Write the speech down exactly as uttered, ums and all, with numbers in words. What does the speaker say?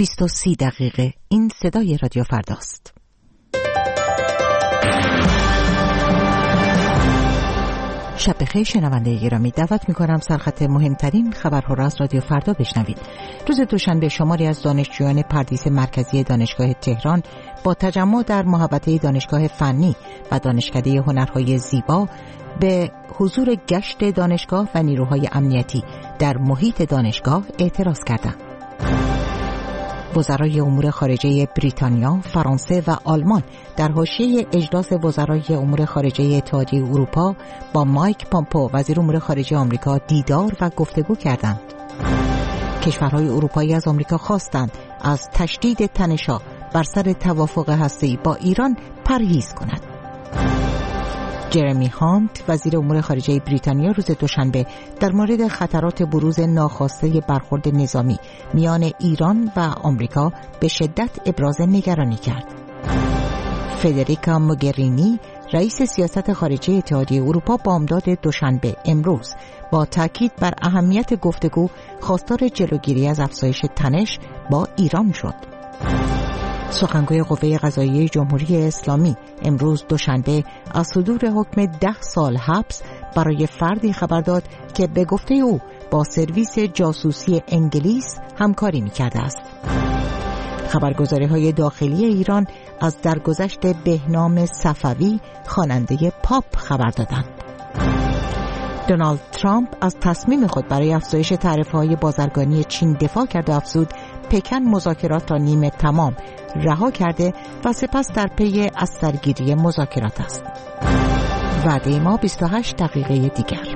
بیست و سی دقیقه. این صدای رادیو فرداست. شب بخیر شنونده گرامی، دعوت می‌کنم سرخط مهمترین خبرها را از رادیو فردا بشنوید. روز دوشنبه شماری از دانشجویان پردیس مرکزی دانشگاه تهران با تجمع در محوطه دانشگاه فنی و دانشکده هنرهای زیبا به حضور گشت دانشگاه و نیروهای امنیتی در محیط دانشگاه اعتراض کردند. وزرای امور خارجه بریتانیا، فرانسه و آلمان در حاشیه اجلاس وزرای امور خارجه اتحادیه اروپا با مایک پامپو وزیر امور خارجه آمریکا دیدار و گفتگو کردند. کشورهای اروپایی از آمریکا خواستند از تشدید تنش‌ها بر سر توافق هسته‌ای با ایران پرهیز کند. جرمی هانت وزیر امور خارجه بریتانیا روز دوشنبه در مورد خطرات بروز ناخواسته برخورد نظامی میان ایران و آمریکا به شدت ابراز نگرانی کرد. فدریکا موگرینی رئیس سیاست خارجه اتحادیه اروپا بامداد دوشنبه امروز با تاکید بر اهمیت گفتگو خواستار جلوگیری از افزایش تنش با ایران شد. سخنگوی قوه قضاییه جمهوری اسلامی امروز دوشنبه از صدور حکم ده سال حبس برای فردی خبر داد که به گفته او با سرویس جاسوسی انگلیس همکاری می‌کرده است. خبرگزاری‌های داخلی ایران از درگذشت بهنام صفوی خواننده پاپ خبر دادند. دونالد ترامپ از تصمیم خود برای افزایش تعرفه‌های بازرگانی چین دفاع کرد و افزود پکن مذاکرات را نیمه تمام رها کرده و سپس در پی از سرگیری مذاکرات است. وعده ما بیست و هشت دقیقه دیگر.